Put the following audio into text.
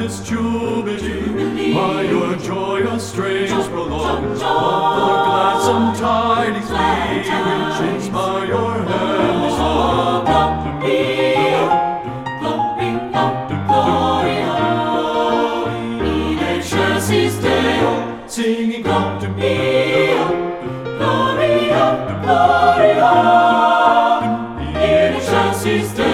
this jubilee, by your joyous strains prolonged, what the gladsome tidings be, which inspire heavenly song. Singing come to me, Gloria, Gloria, in excelsis Deo.